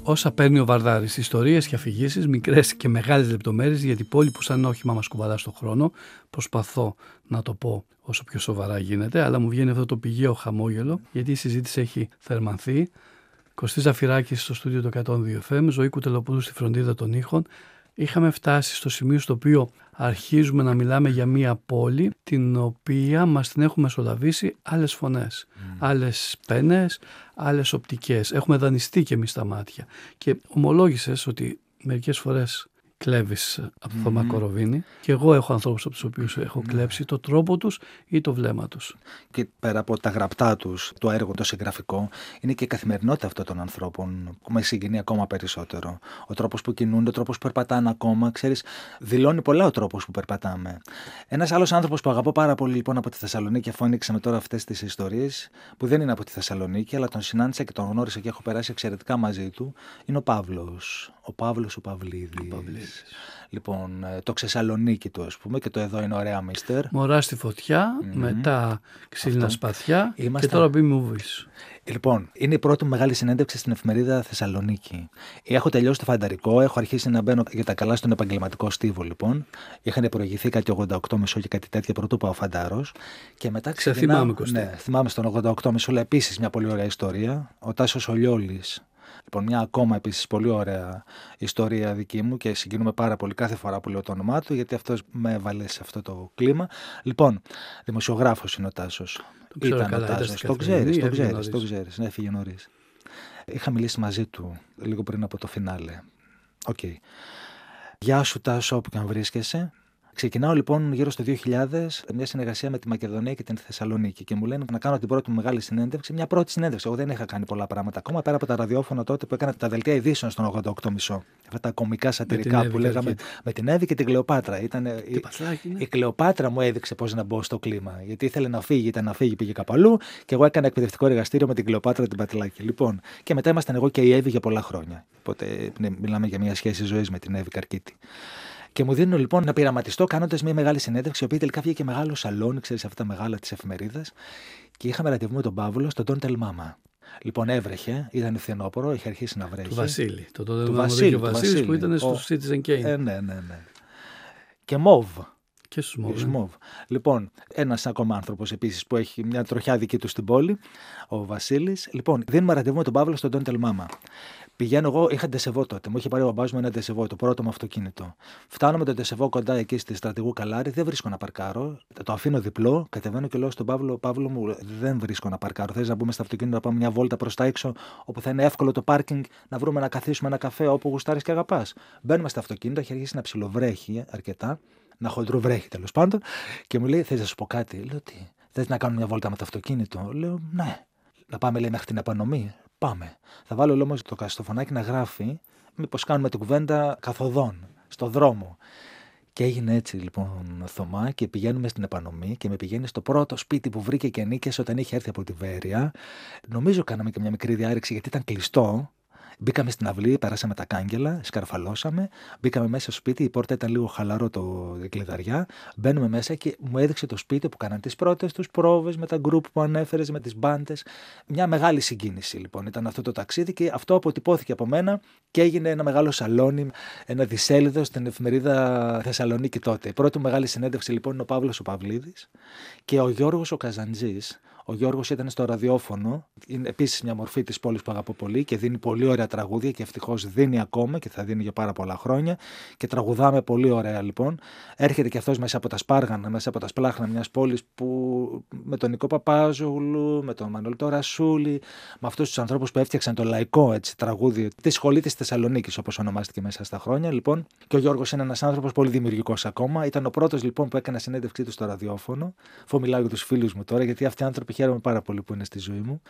Όσα παίρνει ο Βαρδάρης, ιστορίες και αφηγήσεις, μικρές και μεγάλες λεπτομέρειες, γιατί πόλη που σαν όχημα μας κουβαλά στον χρόνο. Προσπαθώ να το πω όσο πιο σοβαρά γίνεται, αλλά μου βγαίνει αυτό το πηγαίο χαμόγελο, γιατί η συζήτηση έχει θερμανθεί. Κωστής Ζαφυράκης στο στούντιο του 102 FM, Ζωή Κουτελοπούλου στη φροντίδα των ήχων. Είχαμε φτάσει στο σημείο στο οποίο αρχίζουμε να μιλάμε για μία πόλη την οποία μας την έχουν μεσολαβήσει άλλες φωνές, άλλες πένες, άλλες οπτικές. Έχουμε δανειστεί και εμείς τα μάτια. Και ομολόγησες ότι μερικές φορές κλέβεις από το Θωμά Κοροβίνη, και εγώ έχω ανθρώπους από τους οποίους έχω κλέψει το τρόπο τους ή το βλέμμα τους. Και πέρα από τα γραπτά τους, το έργο, το συγγραφικό, είναι και η καθημερινότητα αυτών των ανθρώπων που με συγκινεί ακόμα περισσότερο. Ο τρόπος που κινούνται, ο τρόπος που περπατάνε ακόμα, ξέρεις, δηλώνει πολλά ο τρόπος που περπατάμε. Ένας άλλος άνθρωπος που αγαπώ πάρα πολύ λοιπόν από τη Θεσσαλονίκη, αφού άνοιξε με τώρα αυτές τις ιστορίες, που δεν είναι από τη Θεσσαλονίκη, αλλά τον συνάντησα και τον γνώρισα και έχω περάσει εξαιρετικά μαζί του, είναι ο Παύλος. Ο Παύλος ο Παυλίδης. Λοιπόν, το Ξεσαλονίκη του, ας πούμε, και το Εδώ είναι ωραία μίστερ. Μωρά στη φωτιά, μετά ξύλινα σπαθιά και τώρα B-movies. Λοιπόν, είναι η πρώτη μου μεγάλη συνέντευξη στην εφημερίδα Θεσσαλονίκη. Έχω τελειώσει το φανταρικό, έχω αρχίσει να μπαίνω για τα καλά στον επαγγελματικό στίβο, λοιπόν. Είχαν προηγηθεί κάτι 88,5 και κάτι τέτοια πρωτού πάω φαντάρος. Και μετά θυμάμαι, Κωστή. Ναι, θυμάμαι στον 88,5, αλλά επίσης μια πολύ ωραία ιστορία. Ο Τάσος Ολιόλης. Λοιπόν, μια ακόμα επίσης πολύ ωραία ιστορία δική μου και συγκινούμε πάρα πολύ κάθε φορά που λέω το όνομά του, γιατί αυτός με έβαλε σε αυτό το κλίμα. Λοιπόν, δημοσιογράφος είναι ο Τάσος. Ήταν ο Τάσος. Το ξέρεις. Ναι, έφυγε νωρίς. Είχα μιλήσει μαζί του λίγο πριν από το φινάλε. Οκ. Γεια σου Τάσο, όπου και αν βρίσκεσαι. Ξεκινάω λοιπόν γύρω στο 2000 μια συνεργασία με τη Μακεδονία και την Θεσσαλονίκη και μου λένε να κάνω την πρώτη μου μεγάλη συνέντευξη. Μια πρώτη συνέντευξη. Εγώ δεν είχα κάνει πολλά πράγματα ακόμα πέρα από τα ραδιόφωνα τότε που έκανα τα δελτία ειδήσεων στον 88,5. Αυτά τα κομικά σατυρικά που λέγαμε με την Εύη και την Κλεοπάτρα. Η Κλεοπάτρα μου έδειξε πώς να μπω στο κλίμα. Γιατί ήθελε να φύγει, πήγε κάπου αλλού και εγώ έκανα εκπαιδευτικό εργαστήριο με την Κλεοπάτρα την Πατριλάκη. Λοιπόν, και μετά ήμασταν εγώ και η Εύη για πολλά χρόνια. Οπότε μιλάμε για μια σχέση ζωής με την Εύη Καρκίτη. Και μου δίνουν λοιπόν να πειραματιστώ κάνοντας μια μεγάλη συνέντευξη, η οποία τελικά βγήκε μεγάλο σαλόνι, ξέρεις, αυτά τα μεγάλα της εφημερίδας. Και είχαμε ραντεβού με τον Παύλο στο Don't Tell Mama. Λοιπόν, έβρεχε, ήταν φθινόπωρο, είχε αρχίσει να βρέχει. Του Βασίλη. Του Βασίλη που ήταν στο Citizen Kane. Ναι. Και Μόβ. Και στους Μόβ. Λοιπόν, ένας ακόμα άνθρωπος επίσης που έχει μια τροχιά δική του στην πόλη, ο Βασίλης. Λοιπόν, δίνουμε ραντεβού με τον Παύλο στο Don't Tell Mama. Πηγαίνω εγώ, είχα ντεσεβό τότε. Μου είχε πάρει ο μπαμπάς μου ένα ντεσεβό, το πρώτο μου αυτοκίνητο. Φτάνω με το ντεσεβό κοντά εκεί στη Στρατηγού Καλάρη, δεν βρίσκω να παρκάρω. Το αφήνω διπλό, κατεβαίνω και λέω στον Παύλο μου, δεν βρίσκω να παρκάρω. Θες να μπούμε στο αυτοκίνητο να πάμε μια βόλτα προς τα έξω, όπου θα είναι εύκολο το πάρκινγκ, να βρούμε να καθίσουμε ένα καφέ όπου γουστάρεις και αγαπάς. Μπαίνουμε στο αυτοκίνητο, έχει αρχίσει να ψιλοβρέχει αρκετά, να χοντροβρέχει τέλος πάντων, και μου λέει: θες να σου πω κάτι? Λέω: τι? Θες να κάνουμε μια βόλτα με το αυτοκίνητο? Λέω: ναι. Να πάμε, λέει, μέχρι την επανομή. Πάμε. Θα βάλω όμως το καστοφωνάκι να γράφει, μήπως κάνουμε την κουβέντα καθοδόν, στο δρόμο. Και έγινε έτσι λοιπόν, Θωμά, και πηγαίνουμε στην επανομή και με πηγαίνει στο πρώτο σπίτι που βρήκε και νίκησε όταν είχε έρθει από τη Βέρεια. Νομίζω κάναμε και μια μικρή διάρρηξη γιατί ήταν κλειστό. Μπήκαμε στην αυλή, περάσαμε τα κάγκελα, σκαρφαλώσαμε. Μπήκαμε μέσα στο σπίτι, η πόρτα ήταν λίγο χαλαρό η κλειδαριά. Μπαίνουμε μέσα και μου έδειξε το σπίτι που κάναν τις πρώτες τους πρόβες με τα γκρουπ που ανέφερες, με τις μπάντες. Μια μεγάλη συγκίνηση λοιπόν ήταν αυτό το ταξίδι και αυτό αποτυπώθηκε από μένα και έγινε ένα μεγάλο σαλόνι, ένα δισέλιδο στην εφημερίδα Θεσσαλονίκη τότε. Η πρώτη μεγάλη συνέντευξη λοιπόν είναι ο Παύλος ο Παυλίδης και ο Γιώργος ο Καζαντζής. Ο Γιώργος ήταν στο ραδιόφωνο, είναι επίσης μια μορφή της πόλης που αγαπώ πολύ και δίνει πολύ ωραία τραγούδια και ευτυχώς δίνει ακόμα και θα δίνει για πάρα πολλά χρόνια και τραγουδάμε πολύ ωραία λοιπόν. Έρχεται και αυτός μέσα από τα Σπάργανα, μέσα από τα Σπλάχνα μιας πόλης που με τον Νικό Παπάζογλου, με τον Μανώλη το Ρασούλη, με αυτούς τους ανθρώπους που έφτιαξαν το λαϊκό έτσι, τραγούδι της σχολή της Θεσσαλονίκης όπως ονομάστηκε μέσα στα χρόνια λοιπόν. Και ο Γιώργος είναι ένας άνθρωπος πολύ δημιουργικός ακόμα. Ήταν ο πρώτος λοιπόν που έκανε συνέντευξή του στο ραδιόφωνο. Αφού μιλάω για τους φίλους μου τώρα, γιατί αυτοί οι άνθρωποι χαίρομαι πάρα πολύ που είναι στη ζωή μου.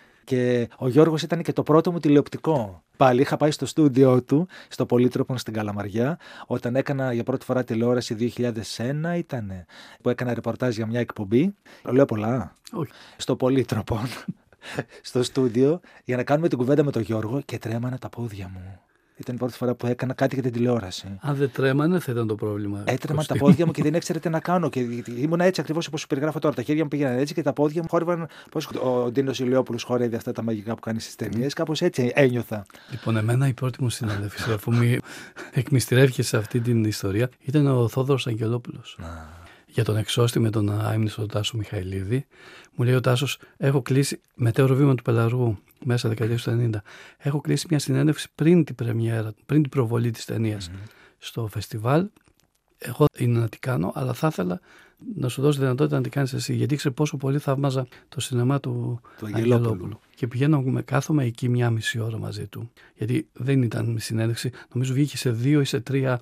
Και ο Γιώργος ήταν και το πρώτο μου τηλεοπτικό. Πάλι είχα πάει στο στούντιό του, στο Πολύτροπον στην Καλαμαριά, όταν έκανα για πρώτη φορά τηλεόραση 2001 ήτανε, που έκανα ρεπορτάζ για μια εκπομπή. Λέω πολλά. Όχι. Στο Πολύτροπον, στο στούντιο, για να κάνουμε την κουβέντα με τον Γιώργο και τρέμανα τα πόδια μου. Ήταν η πρώτη φορά που έκανα κάτι για την τηλεόραση. Αν δεν τρέμανε, θα ήταν το πρόβλημα. Έτρεμαν τα πόδια μου και δεν ήξερα τι να κάνω. Και ήμουν έτσι ακριβώς όπως σου περιγράφω τώρα. Τα χέρια μου πήγαιναν έτσι και τα πόδια μου χόρευαν. Πώς ο Ντίνος Ηλιόπουλος χόρευε αυτά τα μαγικά που κάνει στις ταινίες. Κάπως έτσι ένιωθα. Λοιπόν, εμένα η πρώτη μου συνέντευξη, αφού με εκμυστηρεύτηκε σε αυτή την ιστορία, ήταν ο Θόδωρος Αγγελόπουλος. Για τον εξώστη με τον άιμνηστο Τάσο Μιχαηλίδη. Μου λέει ο Τάσος, έχω κλείσει μετέωρο βήμα του Πελαργού μέσα δεκαετία του 90. Έχω κλείσει μια συνέντευξη πριν την πρεμιέρα, πριν την προβολή της ταινίας στο φεστιβάλ. Εγώ είναι να την κάνω, αλλά θα ήθελα να σου δώσω δυνατότητα να την κάνεις εσύ. Γιατί ήξερε πόσο πολύ θαύμαζα το σινεμά του Αγγελόπουλου. Και πηγαίνω, κάθομαι εκεί 1,5 ώρα μαζί του. Γιατί δεν ήταν συνέντευξη, νομίζω βγήκε σε 2 ή σε 3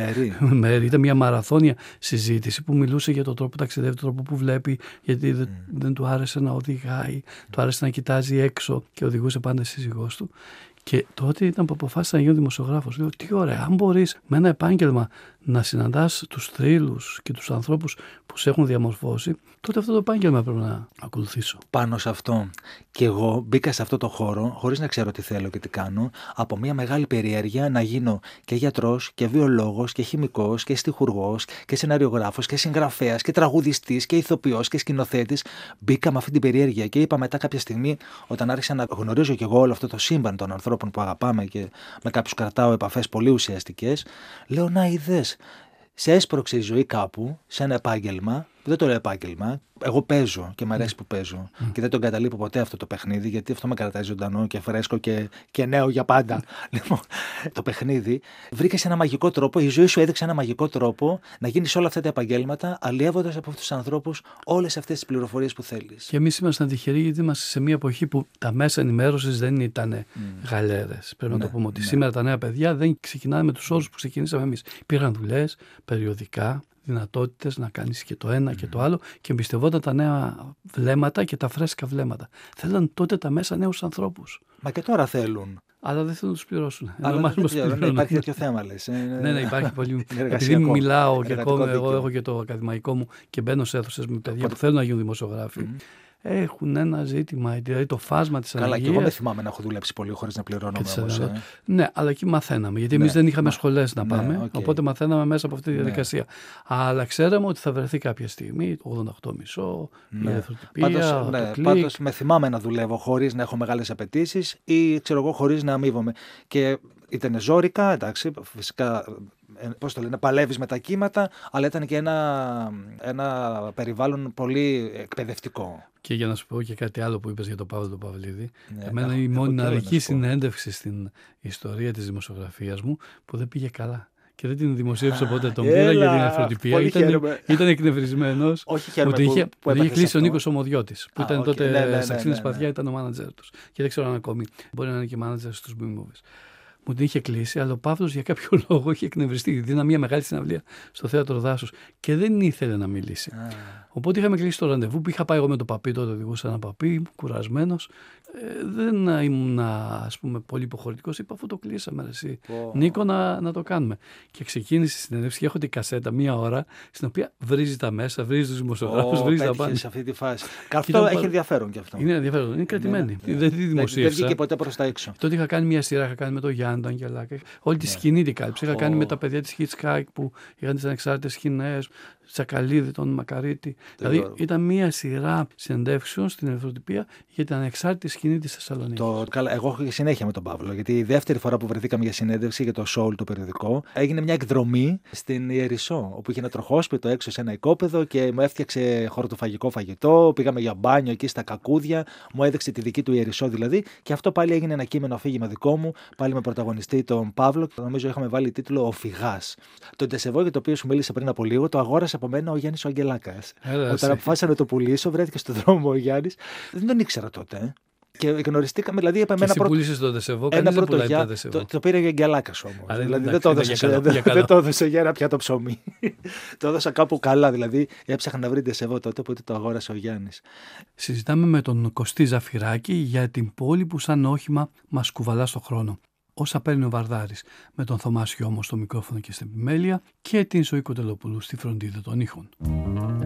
μέρη. Ήταν μια μαραθώνια συζήτηση που μιλούσε για τον τρόπο που ταξιδεύει, τον τρόπο που βλέπει, γιατί δεν του άρεσε να οδηγάει, του άρεσε να κοιτάζει έξω και οδηγούσε πάντα στη σύζυγός του. Και τότε ήταν που αποφάσισα να γίνω δημοσιογράφος. Λέω, τι ωραία, αν μπορείς με ένα επάγγελμα να συναντάς τους θρύλους και τους ανθρώπους που σε έχουν διαμορφώσει, τότε αυτό το επάγγελμα πρέπει να ακολουθήσω. Πάνω σε αυτό. Και εγώ μπήκα σε αυτό το χώρο, χωρίς να ξέρω τι θέλω και τι κάνω, από μια μεγάλη περιέργεια να γίνω και γιατρός και βιολόγος και χημικός και στιχουργός και σεναριογράφος και συγγραφέας και τραγουδιστής και ηθοποιός και σκηνοθέτης. Μπήκα με αυτή την περιέργεια και είπα μετά κάποια στιγμή, όταν άρχισα να γνωρίζω κι εγώ όλο αυτό το σύμπαν των ανθρώπων που αγαπάμε και με κάποιους κρατάω επαφές πολύ ουσιαστικές, λέω να είδες. Σε έσπρωξε η ζωή κάπου, σε ένα επάγγελμα, που δεν το λέω επάγγελμα, εγώ παίζω και μου αρέσει που παίζω και δεν τον καταλείπω ποτέ αυτό το παιχνίδι, γιατί αυτό με κρατάει ζωντανό και φρέσκο και νέο για πάντα. Λοιπόν, το παιχνίδι βρήκε ένα μαγικό τρόπο, η ζωή σου έδειξε ένα μαγικό τρόπο να γίνεις όλα αυτά τα επαγγέλματα, αλλιεύοντας από αυτούς τους ανθρώπους όλες αυτές τις πληροφορίες που θέλεις. Και εμείς ήμασταν τυχεροί, γιατί είμαστε σε μια εποχή που τα μέσα ενημέρωσης δεν ήταν γαλέρες. Πρέπει να το πούμε ότι σήμερα τα νέα παιδιά δεν ξεκινάνε με τους όρους που ξεκινήσαμε εμείς. Υπήρχαν δουλειές, περιοδικά, δυνατότητες να κάνεις και το ένα και το άλλο και εμπιστευόταν τα νέα βλέμματα και τα φρέσκα βλέμματα. Θέλαν τότε τα μέσα νέους ανθρώπους. Μα και τώρα θέλουν. Αλλά δεν θέλουν να τους πληρώσουν. Αλλά δεν υπάρχει τέτοιο θέμα, λες. Ναι, υπάρχει πολύ. Επειδή μιλάω και εγώ έχω και το ακαδημαϊκό μου και μπαίνω σε αίθουσες με παιδιά που θέλουν να γίνουν δημοσιογράφοι. Έχουν ένα ζήτημα, δηλαδή το φάσμα της ανεργίας. Καλά, και εγώ δεν θυμάμαι να έχω δουλέψει πολύ χωρίς να πληρώνομαι όμως. Ναι, αλλά εκεί μαθαίναμε, γιατί εμείς δεν είχαμε σχολές να πάμε, οπότε μαθαίναμε μέσα από αυτή τη διαδικασία. Αλλά ξέραμε ότι θα βρεθεί κάποια στιγμή, το 88,5, η ελευθεροτυπία, το κλικ. Πάντως με θυμάμαι να δουλεύω χωρίς να έχω μεγάλες απαιτήσεις ή ξέρω εγώ χωρίς να αμείβομαι. Και ήταν ζόρικα, εντάξει, φυσικά. Πώς το λένε, παλεύεις με τα κύματα, αλλά ήταν και ένα περιβάλλον πολύ εκπαιδευτικό. Και για να σου πω και κάτι άλλο που είπες για τον Παύλο τον Παυλίδη, εμένα η μοναδική συνέντευξη στην ιστορία της δημοσιογραφίας μου που δεν πήγε καλά. Και δεν την δημοσίευσα ποτέ. Τον πήρα για την ελευθεροτυπία. Ήταν εκνευρισμένος. Όχι, χαίρομαι που είχε κλείσει ο Νίκος Ομοδιώτης, που ήταν τότε στα Ξύλινη Σπαθιά, ήταν ο μάνατζερ τους. Και δεν ξέρω αν ακόμη μπορεί να είναι και μάνατζερ στους B-Movies. Μου την είχε κλείσει, αλλά ο Παύλος για κάποιο λόγο είχε εκνευριστεί. Δίνα μια μεγάλη συναυλία στο Θέατρο Δάσους και δεν ήθελε να μιλήσει. Οπότε είχαμε κλείσει το ραντεβού που είχα πάει εγώ με το παπί, τότε οδηγούσα ένα παπί, κουρασμένος. Δεν ήμουν, ας πούμε, πολύ υποχωρητικός. Είπα, αφού το κλείσαμε, εσύ, Νίκο, να το κάνουμε. Και ξεκίνησε η συνέντευξη και έχω την κασέτα 1 ώρα, στην οποία βρίζει τα μέσα, βρίζει τους δημοσιογράφους, βρίζει τα πάντα. Σε αυτή τη φάση. Αυτό έχει ενδιαφέρον κι αυτό. Είναι ενδιαφέρον, είναι κρατημένη. Δεν τη δημοσίευσα. Δεν βγήκε ποτέ προς τα έξω. Τότε είχα κάνει μια σειρά, είχα κάνει με τον Γιάννη, τον Αγγελάκα. Όλη τη σκηνή την κάλυψα. Είχα κάνει με τα παιδιά της Hitchcock που είχαν τις ανεξάρτητες σκηνές, Τσακαλίδη, τον Μακαρίτη. Δηλαδή ήταν μια σειρά συνεντεύξεων στην ελευθεροτυπία για την ανεξάρτητη σκηνή της Θεσσαλονίκης. Εγώ έχω και συνέχεια με τον Παύλο, γιατί η δεύτερη φορά που βρεθήκαμε για συνέντευξη για το Soul, το περιοδικό, έγινε μια εκδρομή στην Ιερισσό, όπου είχε ένα τροχόσπιτο έξω σε ένα οικόπεδο και μου έφτιαξε χορτοφαγικό φαγητό. Πήγαμε για μπάνιο εκεί στα Κακούδια, μου έδειξε τη δική του Ιερισσό δηλαδή, και αυτό πάλι έγινε ένα κείμενο αφήγημα δικό μου, πάλι με πρωταγωνιστή τον Παύλο. Νομίζω είχαμε βάλει τίτλο Ο Φυγάς. Το ντεσεβό για το οποίο σου μίλησα πριν από λίγο, το αγόρασε από μένα ο Γιάννης ο Αγγελάκας. Όταν αποφάσισα να το πουλήσω, βρέθηκε στον δρόμο ο Γιάννης. Δεν τον ήξερα τότε. Και γνωριστήκαμε, δηλαδή από μένα πρώτο. Πούλησε το ντεσεβό, κανείς δεν πουλάει το ντεσεβό. Το πήρε ο Αγγελάκας όμως. Δηλαδή δεν το έδωσε για ένα πιάτο ψωμί. Το έδωσα κάπου καλά, δηλαδή έψαχνα να βρει ντεσεβό τότε, οπότε το αγόρασε ο Γιάννης. Συζητάμε με τον Κωστή Ζαφυράκη για την πόλη που σαν όχημα μας κουβαλά στο χρόνο. Όσα παίρνει ο Βαρδάρης, με τον Θωμάς Γιώμο στο μικρόφωνο και στην επιμέλεια και την Ζωή Κοντελοπούλου στη φροντίδα των ήχων.